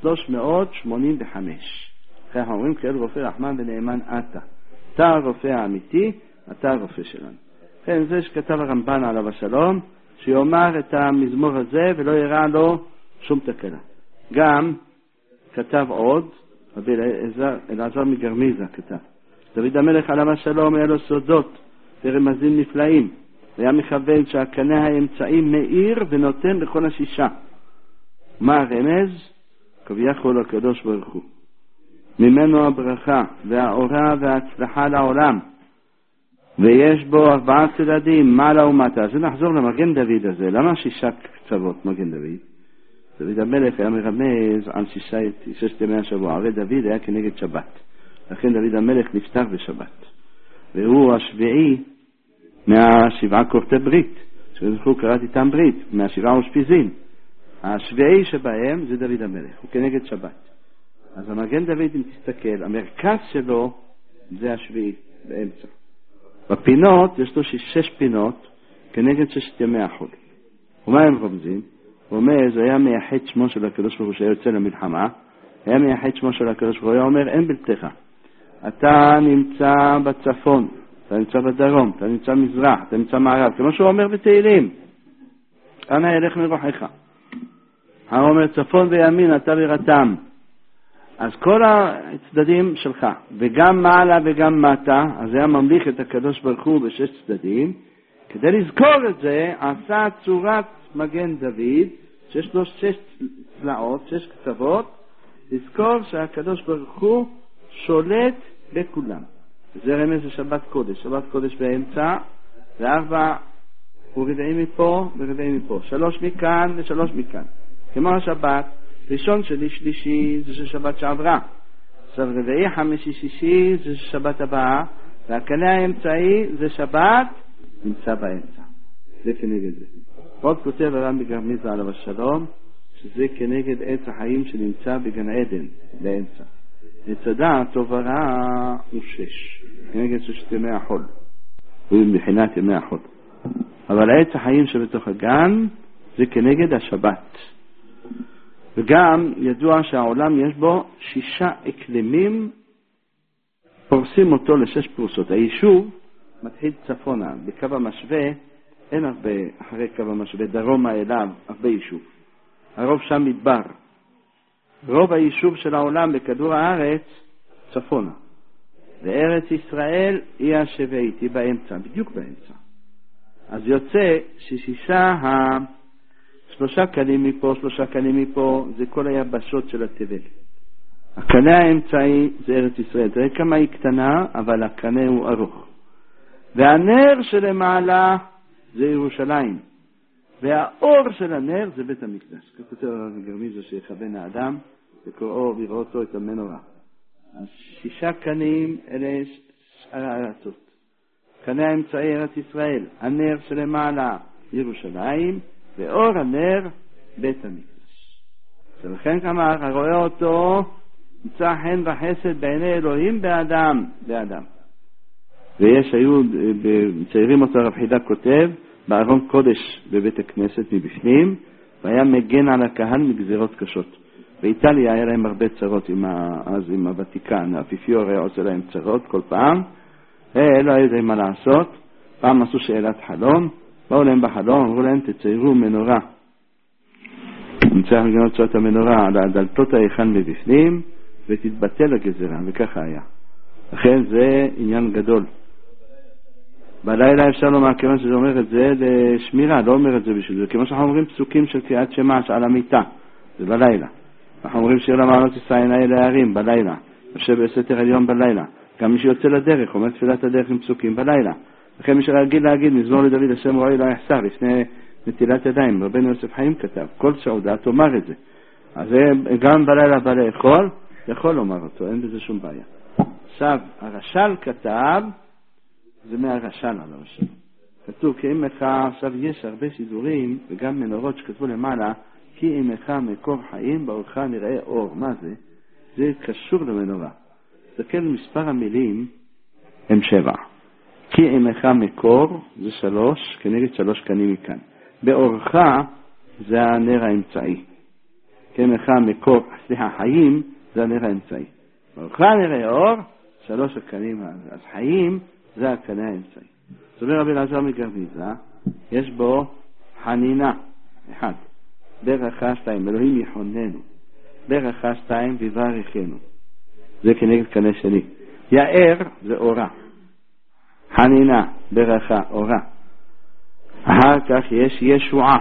385. אחרי אנחנו אומרים, כאל רופא רחמן ונאמן אתה הרופא האמיתי, אתה הרופא שלנו. כן, זה שכתב הרמב"ן עליו השלום, שיאמר את המזמור הזה ולא יראה לו שום תקלה. גם כתב עוד, רבי אלעזר מגרמיזה כתב, דוד המלך עליו השלום היה לו סודות ורמזים נפלאים, היה מכוון שהקנה האמצעים מאיר ונותן לכל השישה. מה הרמז? כביכול הקדוש ברוך הוא. ממנו הברכה והאורה וההצלחה לעולם. ויש בו 4 צדדים, מעלה ומטה. אז נחזור למגן דוד הזה. למה 6 קצוות מגן דוד? דוד המלך היה מרמז על 6 ימי השבוע. הרי דוד היה כנגד שבת. לכן דוד המלך נפטר בשבת. והוא השביעי מה7 כורתי ברית, שזכו קראת איתם ברית, מה7 אושפיזין. השביעי שבהם זה דוד המלך, הוא כנגד שבת. אז המגן דוד, אם תסתכל, המרכז שלו זה השביעי, באמצע. בפינות, יש לו 6 פינות, כנגד 6 ימי החול. ומה הם רומזים? הוא אומר, זה היה מייחד שמו של הקדוש ברוך הוא שהיה יוצא למלחמה, היה מייחד שמו של הקדוש ברוך הוא, היה אומר, אין בלתך. אתה נמצא בצפון, אתה נמצא בדרום, אתה נמצא מזרח, אתה נמצא מערב, כמו שהוא אומר בתהילים. אנא ילך מרוחך. האומר צפון וימין אתה ויראתם. אז כל הצדדים שלך, וגם מעלה וגם מטה, אז היה ממליך את הקדוש ברוך הוא בשש צדדים. כדי לזכור את זה, עשה צורת מגן דוד, שיש לו 6 צלעות, 6 קצוות, לזכור שהקדוש ברוך הוא שולט בכולם. זה רמז לשבת קודש, שבת קודש באמצע, ו4 ורבעים מפה ורבעים מפה, 3 מכאן ו3 מכאן. כמו השבת, ראשון שלי שלישי זה שבת שעברה, עכשיו רביעי חמישי שישי זה שבת הבאה, והקנה האמצעי זה שבת נמצא באמצע. זה כנגד זה. עוד כותב הר"ן בגרמיזה עליו השלום, שזה כנגד עץ החיים שנמצא בגן עדן, באמצע. עץ הדעת טוב ורע הוא 6, כנגד 6 ימי החול, הוא מבחינת ימי החול. אבל העץ החיים שבתוך הגן זה כנגד השבת. וגם ידוע שהעולם יש בו 6 אקלימים, פורסים אותו ל6 פרוסות. היישוב מתחיל צפונה, בקו המשווה אין הרבה, אחרי קו המשווה דרומה אליו הרבה יישוב, הרוב שם מדבר. רוב היישוב של העולם בכדור הארץ צפונה, וארץ ישראל היא השביעית, היא באמצע, בדיוק באמצע. אז יוצא ש3 קנים מפה, 3 קנים מפה, זה כל היבשות של התבל. הקנה האמצעי זה ארץ ישראל. תראה כמה היא קטנה, אבל הקנה הוא ארוך. והנר שלמעלה זה ירושלים. והאור של הנר זה בית המקדש. כתוב גרמיזה שיכוון האדם, וקוראו ויראותו את המנורה. אז 6 קנים אלה שאר הארצות. קנה האמצעי ארץ ישראל, הנר שלמעלה ירושלים, ואור הנר בית המקדש. ולכן כמה הרואה אותו מצא חן וחסד בעיני אלוהים באדם. ויש היו מציירים אותו, הרב חידה כותב, בארון קודש בבית הכנסת מבפנים, והיה מגן על הקהל מגזירות קשות. באיטליה היה להם הרבה צרות אז עם הוותיקן, האפיפיור היה עושה להם צרות כל פעם, לא היה יודעים מה לעשות. פעם עשו שאלת חלום, באו להם בחלום, אמרו להם תציירו מנורה, נמצא לגנות את המנורה על הדלתות היכן מבפנים, ותתבטל הגזירה, וככה היה. לכן זה עניין גדול. בלילה אפשר לומר, כיוון שזה אומר את זה לשמירה, לא אומר את זה בשביל זה, כמו שאנחנו אומרים פסוקים של קריאת שמע על המיטה, זה בלילה. אנחנו אומרים שיר למעלות ישראל האלה הערים בלילה, יושב בסתר עליון בלילה. גם מי שיוצא לדרך, אומר תפילת הדרך עם פסוקים בלילה. לכן מי שרגיל להגיד, מזמור לדוד השם רואי לא יחסר, לפני נטילת ידיים, רבנו יוסף חיים כתב, כל סעודה תאמר את זה. אז גם בלילה בא לאכול, יכול לומר אותו, אין בזה שום בעיה. עכשיו, הרש"ל כתב, זה מהרש"ל על הרש"ל. כתוב, כי אמך, עכשיו יש הרבה סידורים, וגם מנורות שכתבו למעלה, כי אמך מקור חיים, באורך נראה אור. מה זה? זה קשור למנורה. תסתכל מספר המילים, הם 7. כי אמך מקור, זה 3, כנגד 3 קנים מכאן. באורך, זה הנר האמצעי. כי אמך מקור, חיים, זה הנר האמצעי. באורך נראה אור, 3 הקנים, אז חיים, זה הקנה האמצעי. סובר רבי אלעזר מגרמיזה, יש בו חנינה, 1. ברכה 2, אלוהים יחוננו. ברכה 2, ויברכנו. זה כנגד קנה שני. יאר זה אורה. חנינה, ברכה, אורה. אחר כך יש ישועה.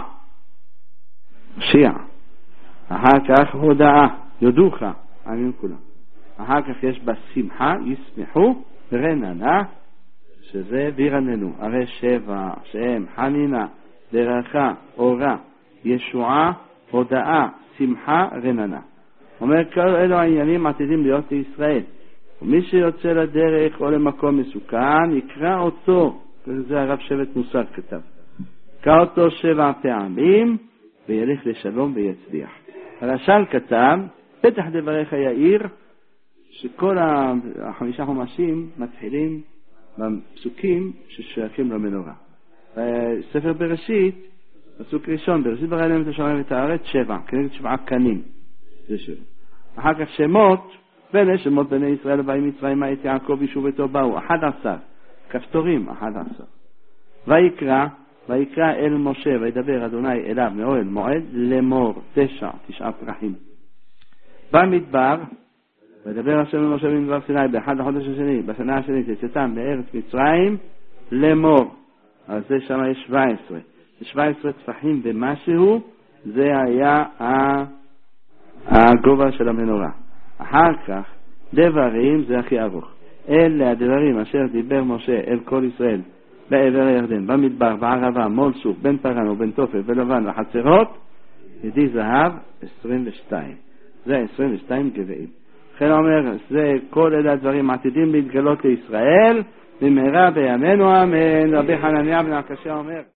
שיע. אחר כך הודעה, יודוך, עמים כולם. אחר כך יש בה שמחה, ישמחו, רננה, שזה וירננו. הרי 7 שהם חנינה, ברכה, אורה, ישועה, הודעה, שמחה, רננה. אומר, כל אלו העניינים עתידים להיות לישראל. ומי שיוצא לדרך או למקום מסוכן, יקרא אותו, זה הרב שבט מוסר כתב, יקרא אותו 7 פעמים, וילך לשלום ויצליח. הרש"ל כתב, פתח דבריך יאיר, שכל 5 חומשים מתחילים בפסוקים ששייכים למנורה. בספר בראשית, פסוק ראשון, בראשית ברא אלוהים את השמיים ואת הארץ, 7, כנגד 7 קנים, זה 7. אחר כך שמות, ואלה שמות בני ישראל ובאים מצרימה את יעקב יישוב ביתו באו, 11, כפתורים 11. ויקרא, ויקרא אל משה וידבר אדוני אליו מאוהל מועד לאמור 9 פרחים. במדבר וידבר השם אל משה במדבר סיני באחד לחודש השני בשנה השנית יצאתם מארץ מצרים לאמור. אז זה שם יש 17 טפחים ומשהו, זה היה הגובה של המנורה. אחר כך דברים זה הכי ארוך. אלה הדברים אשר דיבר משה אל כל ישראל בעבר הירדן, במדבר, בערבה, מול סוף, בין פרן ובין תופל ולבן וחצרות, ידי זהב 22. זה 22 גבעים. לכן אומר, זה כל אלה הדברים עתידים להתגלות לישראל, במהרה בימינו אמן. רבי חנניה בן עקשיא אומר,